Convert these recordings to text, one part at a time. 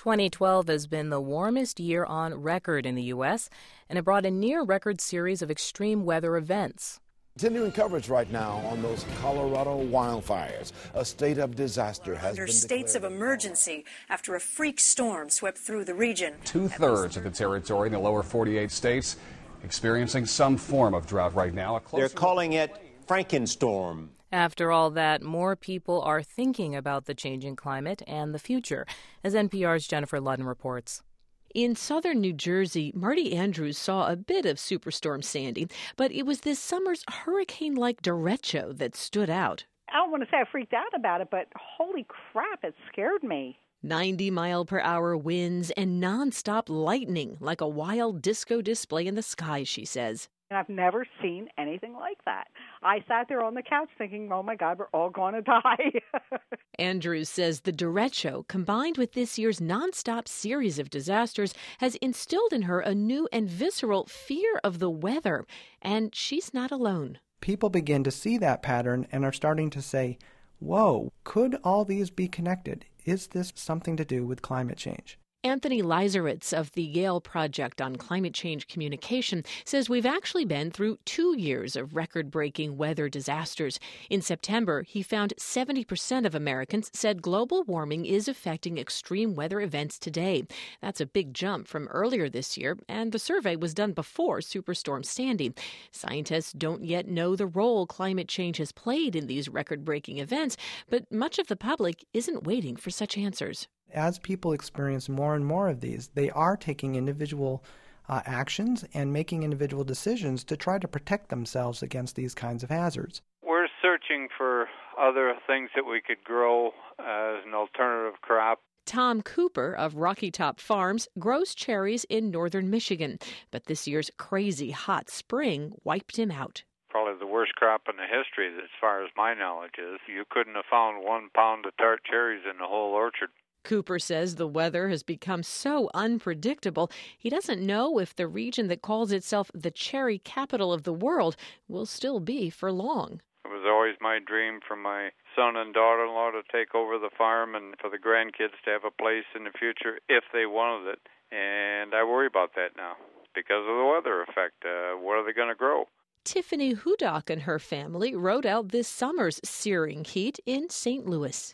2012 has been the warmest year on record in the U.S., and it brought a near-record series of extreme weather events. Continuing coverage right now on those Colorado wildfires. A state of disaster has been under states of emergency after a freak storm swept through the region. Two-thirds of the territory in the lower 48 states experiencing some form of drought right now. They're calling it Frankenstorm. After all that, more people are thinking about the changing climate and the future, as NPR's Jennifer Ludden reports. In southern New Jersey, Marty Andrews saw a bit of Superstorm Sandy, but it was this summer's hurricane-like derecho that stood out. I don't want to say I freaked out about it, but holy crap, it scared me. 90-mile-per-hour winds and nonstop lightning, like a wild disco display in the sky, she says. And I've never seen anything like that. I sat there on the couch thinking, oh, my God, we're all going to die. Andrews says the derecho, combined with this year's nonstop series of disasters, has instilled in her a new and visceral fear of the weather. And she's not alone. People begin to see that pattern and are starting to say, whoa, could all these be connected? Is this something to do with climate change? Anthony Leiseritz of the Yale Project on Climate Change Communication says we've actually been through 2 years of record-breaking weather disasters. In September, he found 70% of Americans said global warming is affecting extreme weather events today. That's a big jump from earlier this year, and the survey was done before Superstorm Sandy. Scientists don't yet know the role climate change has played in these record-breaking events, but much of the public isn't waiting for such answers. As people experience more and more of these, they are taking individual actions and making individual decisions to try to protect themselves against these kinds of hazards. We're searching for other things that we could grow as an alternative crop. Tom Cooper of Rocky Top Farms grows cherries in northern Michigan, but this year's crazy hot spring wiped him out. Probably the worst crop in the history, as far as my knowledge is. You couldn't have found 1 pound of tart cherries in the whole orchard. Cooper says the weather has become so unpredictable, he doesn't know if the region that calls itself the cherry capital of the world will still be for long. It was always my dream for my son and daughter-in-law to take over the farm and for the grandkids to have a place in the future if they wanted it. And I worry about that now because of the weather effect. What are they going to grow? Tiffany Hudock and her family rode out this summer's searing heat in St. Louis.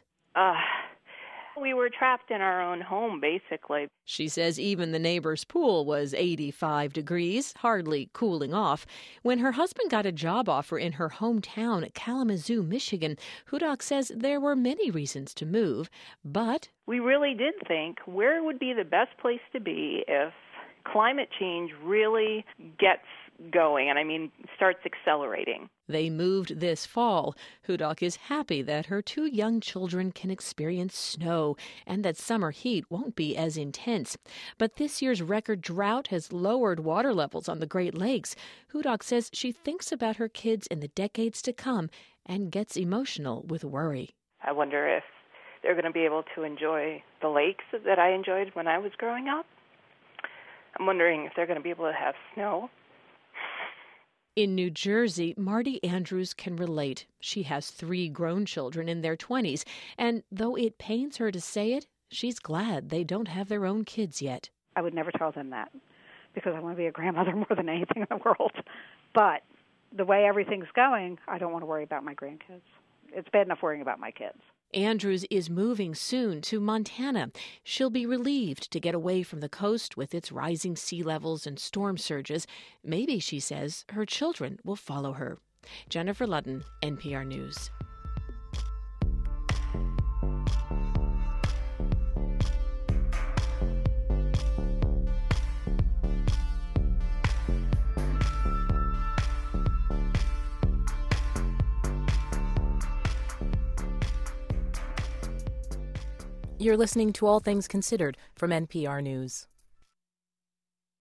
We were trapped in our own home, basically. She says even the neighbor's pool was 85 degrees, hardly cooling off. When her husband got a job offer in her hometown, Kalamazoo, Michigan, Hudock says there were many reasons to move, but we really did think where would be the best place to be if climate change really gets going, and starts accelerating. They moved this fall. Hudock is happy that her 2 young children can experience snow and that summer heat won't be as intense. But this year's record drought has lowered water levels on the Great Lakes. Hudock says she thinks about her kids in the decades to come and gets emotional with worry. I wonder if they're going to be able to enjoy the lakes that I enjoyed when I was growing up. I'm wondering if they're going to be able to have snow. In New Jersey, Marty Andrews can relate. She has 3 grown children in their 20s, and though it pains her to say it, she's glad they don't have their own kids yet. I would never tell them that because I want to be a grandmother more than anything in the world. But the way everything's going, I don't want to worry about my grandkids. It's bad enough worrying about my kids. Andrews is moving soon to Montana. She'll be relieved to get away from the coast with its rising sea levels and storm surges. Maybe, she says, her children will follow her. Jennifer Ludden, NPR News. You're listening to All Things Considered from NPR News.